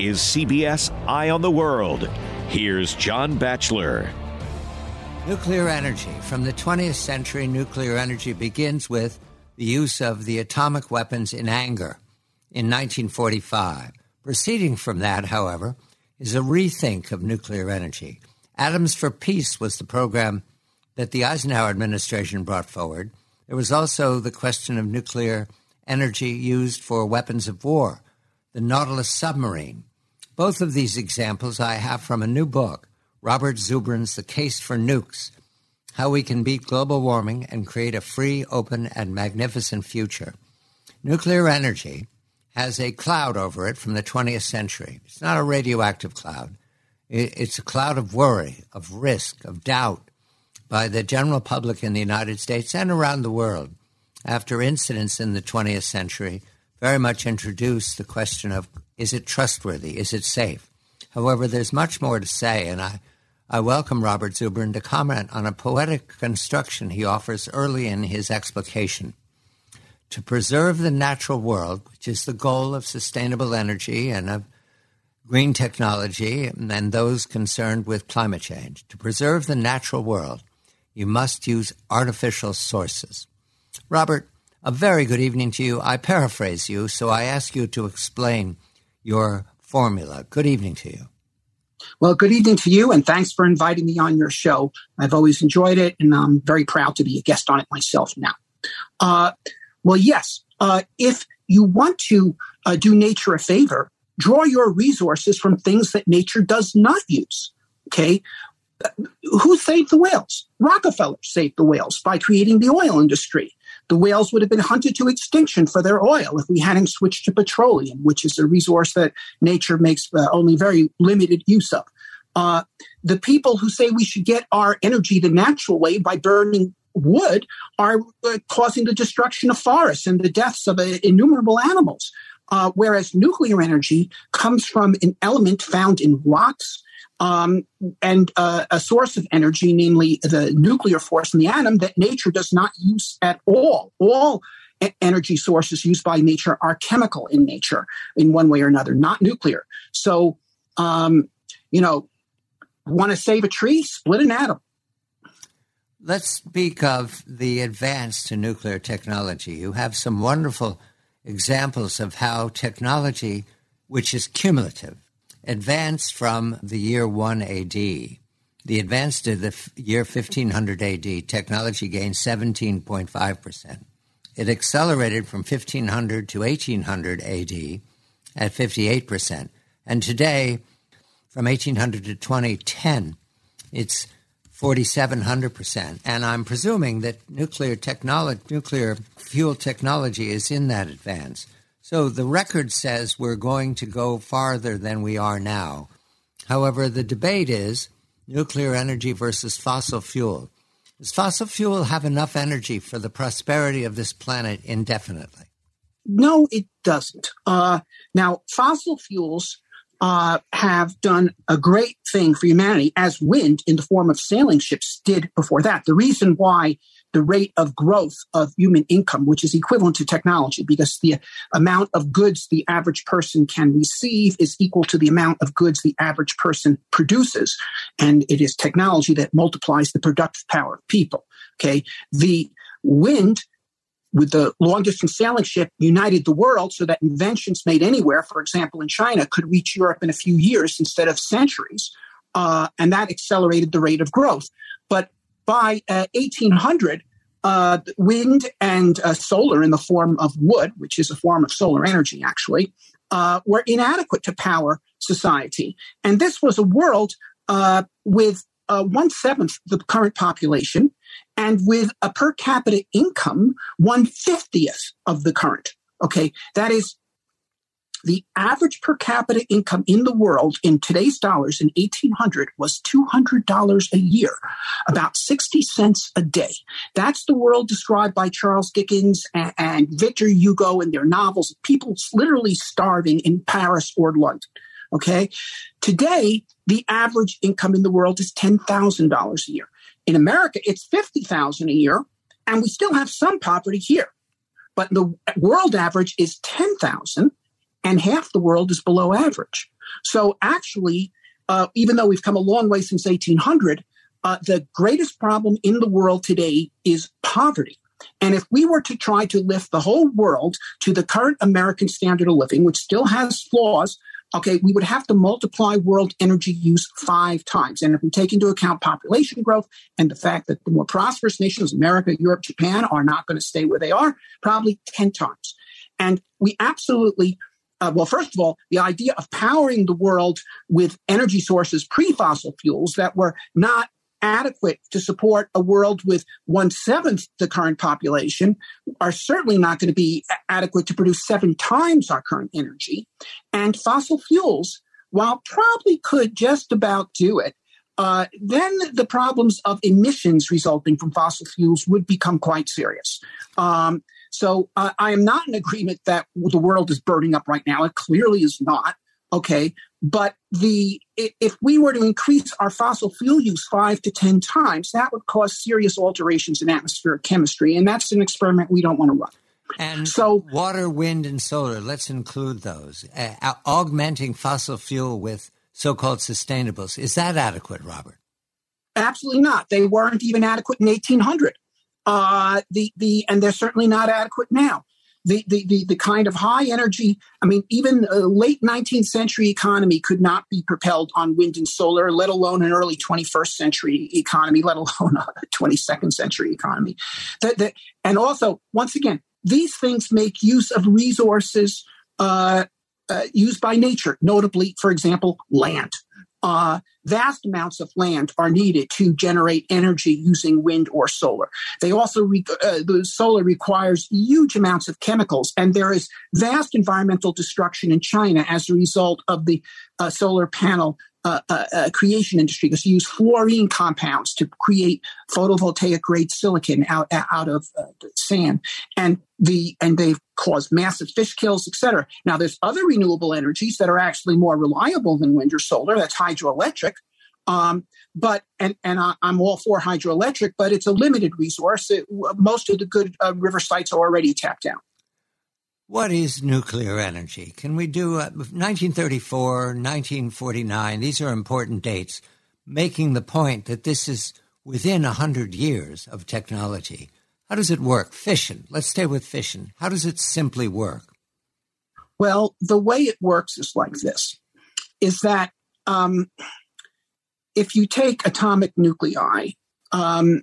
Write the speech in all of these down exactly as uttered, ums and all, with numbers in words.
is C B S Eye on the World. Here's John Batchelor. Nuclear energy. From the twentieth century, nuclear energy begins with the use of the atomic weapons in anger in nineteen forty-five. Proceeding from that, however, is a rethink of nuclear energy. Atoms for Peace was the program that the Eisenhower administration brought forward. There was also the question of nuclear energy used for weapons of war, the Nautilus submarine. Both of these examples I have from a new book, Robert Zubrin's The Case for Nukes, How We Can Beat Global Warming and Create a Free, Open, and Magnificent Future. Nuclear energy has a cloud over it from the twentieth century. It's not a radioactive cloud. It's a cloud of worry, of risk, of doubt by the general public in the United States and around the world after incidents in the twentieth century very much introduced the question of, is it trustworthy? Is it safe? However, there's much more to say, and I, I welcome Robert Zubrin to comment on a poetic construction he offers early in his explication. To preserve the natural world, which is the goal of sustainable energy and of green technology and those concerned with climate change, to preserve the natural world, you must use artificial sources. Robert, a very good evening to you. I paraphrase you, so I ask you to explain your formula. Good evening to you. Well, good evening to you, and thanks for inviting me on your show. I've always enjoyed it, and I'm very proud to be a guest on it myself now. Uh, well, yes, uh, if you want to uh, do nature a favor, draw your resources from things that nature does not use, okay? Who saved the whales? Rockefeller saved the whales by creating the oil industry. The whales would have been hunted to extinction for their oil if we hadn't switched to petroleum, which is a resource that nature makes uh, only very limited use of. Uh, the people who say we should get our energy the natural way by burning wood are uh, causing the destruction of forests and the deaths of uh, innumerable animals. Uh, whereas nuclear energy comes from an element found in rocks, Um, and uh, a source of energy, namely the nuclear force in the atom, that nature does not use at all. All e- energy sources used by nature are chemical in nature in one way or another, not nuclear. So, um, you know, want to save a tree? Split an atom. Let's speak of the advance to nuclear technology. You have some wonderful examples of how technology, which is cumulative, advanced from the year one A D. The advance to the f- year fifteen hundred A D, technology gained seventeen point five percent. It accelerated from fifteen hundred to eighteen hundred A D at fifty-eight percent. And today, from eighteen hundred to twenty ten, it's forty-seven hundred percent. And I'm presuming that nuclear technology, nuclear fuel technology is in that advance. So the record says we're going to go farther than we are now. However, the debate is nuclear energy versus fossil fuel. Does fossil fuel have enough energy for the prosperity of this planet indefinitely? No, it doesn't. Uh, now, fossil fuels uh, have done a great thing for humanity, as wind in the form of sailing ships did before that. The reason why the rate of growth of human income, which is equivalent to technology, because the amount of goods the average person can receive is equal to the amount of goods the average person produces. And it is technology that multiplies the productive power of people. Okay. The wind with the long-distance sailing ship united the world so that inventions made anywhere, for example, in China, could reach Europe in a few years instead of centuries. Uh, and that accelerated the rate of growth. But by uh, eighteen hundred, uh, wind and uh, solar in the form of wood, which is a form of solar energy, actually, uh, were inadequate to power society. And this was a world uh, with uh, one-seventh the current population and with a per capita income one-fiftieth of the current. Okay, that is the average per capita income in the world in today's dollars in eighteen hundred was two hundred dollars a year, about sixty cents a day. That's the world described by Charles Dickens and, and Victor Hugo in their novels, people literally starving in Paris or London. Okay. Today, the average income in the world is ten thousand dollars a year. In America, it's fifty thousand dollars a year, and we still have some poverty here. But the world average is ten thousand dollars. and half the world is below average. So actually, uh, even though we've come a long way since eighteen hundred, uh, the greatest problem in the world today is poverty. And if we were to try to lift the whole world to the current American standard of living, which still has flaws, okay, we would have to multiply world energy use five times. And if we take into account population growth and the fact that the more prosperous nations, America, Europe, Japan, are not going to stay where they are, probably ten times. And we absolutely, uh, well, first of all, the idea of powering the world with energy sources pre-fossil fuels that were not adequate to support a world with one-seventh the current population are certainly not going to be adequate to produce seven times our current energy. And fossil fuels, while probably could just about do it, uh, then the problems of emissions resulting from fossil fuels would become quite serious. Um, so uh, I am not in agreement that the world is burning up right now. It clearly is not. Okay, but the if we were to increase our fossil fuel use five to ten times, that would cause serious alterations in atmospheric chemistry, and that's an experiment we don't want to run. And so, water, wind, and solar, let's include those. Uh, augmenting fossil fuel with so-called sustainables, is that adequate, Robert? Absolutely not. They weren't even adequate in eighteen hundred. Uh, the the and they're certainly not adequate now. The, the the the kind of high energy, I mean, even a late nineteenth century economy could not be propelled on wind and solar, let alone an early twenty-first century economy, let alone a twenty-second century economy. That, that, and also, once again, these things make use of resources uh, uh, used by nature, notably, for example, land. Uh, vast amounts of land are needed to generate energy using wind or solar. They also, re- uh, the solar requires huge amounts of chemicals, and there is vast environmental destruction in China as a result of the uh, solar panel uh, uh, uh, creation industry, because you use fluorine compounds to create photovoltaic grade silicon out out of uh, sand, and the and they've caused massive fish kills, et cetera. Now, there's other renewable energies that are actually more reliable than wind or solar. That's hydroelectric. Um, but and and I, I'm all for hydroelectric, but it's a limited resource. It, most of the good uh, river sites are already tapped out. What is nuclear energy? Can we do uh, nineteen thirty-four, nineteen forty-nine? These are important dates, making the point that this is within one hundred years of technology. How does it work? Fission. Let's stay with fission. How does it simply work? Well, the way it works is like this, is that um, if you take atomic nuclei, um,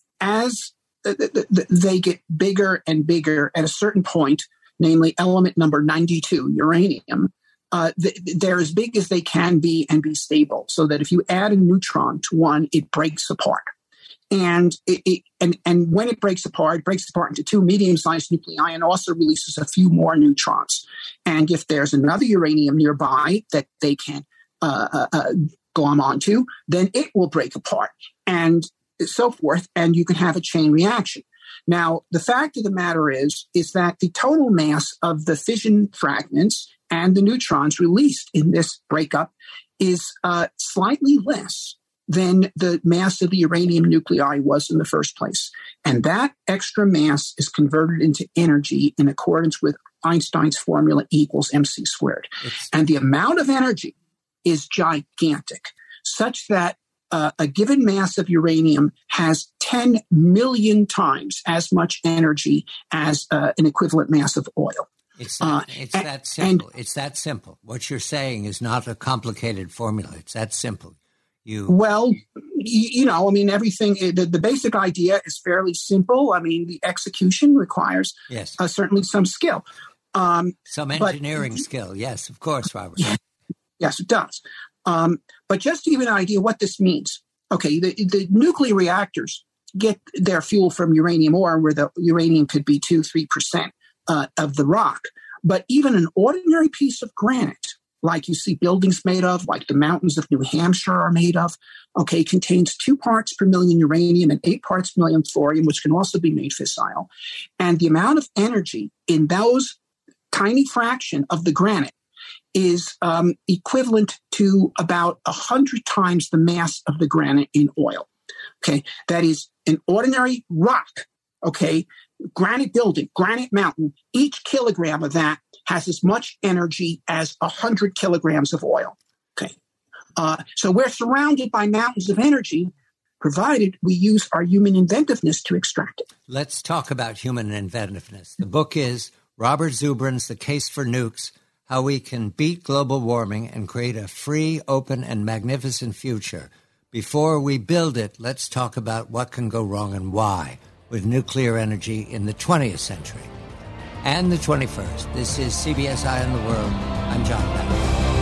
as th- th- th- they get bigger and bigger at a certain point, namely element number ninety-two, uranium, uh, th- they're as big as they can be and be stable, so that if you add a neutron to one, it breaks apart. And it, it, and and when it breaks apart, it breaks apart into two medium-sized nuclei and also releases a few more neutrons. And if there's another uranium nearby that they can uh, uh, glom onto, then it will break apart and so forth, and you can have a chain reaction. Now, the fact of the matter is, is that the total mass of the fission fragments and the neutrons released in this breakup is uh, slightly less than the mass of the uranium nuclei was in the first place. And that extra mass is converted into energy in accordance with Einstein's formula E equals mc squared. It's- and the amount of energy is gigantic, such that uh, a given mass of uranium has ten million times as much energy as uh, an equivalent mass of oil. It's that, uh, it's and, that simple. And, it's that simple. What you're saying is not a complicated formula. It's that simple. You Well, you, you know, I mean, everything, the, the basic idea is fairly simple. I mean, the execution requires yes. uh, certainly some skill. Um, some engineering but, skill. Yes, of course, Robert. Yes, it does. Um, but just to give you an idea what this means. Okay, the, the nuclear reactors get their fuel from uranium ore, where the uranium could be two, three percent uh, of the rock. But even an ordinary piece of granite, like you see buildings made of, like the mountains of New Hampshire are made of, okay, contains two parts per million uranium and eight parts per million thorium, which can also be made fissile. And the amount of energy in those tiny fraction of the granite is um, equivalent to about one hundred times the mass of the granite in oil. Okay, that is an ordinary rock, okay, granite building, granite mountain, each kilogram of that has as much energy as one hundred kilograms of oil. Okay. Uh, so we're surrounded by mountains of energy, provided we use our human inventiveness to extract it. Let's talk about human inventiveness. The book is Robert Zubrin's The Case for Nukes, How We Can Beat Global Warming and Create a Free, Open, and Magnificent Future. Before we build it, let's talk about what can go wrong and why with nuclear energy in the twentieth century and the twenty-first. This is C B S Eye on the World. I'm John Beck.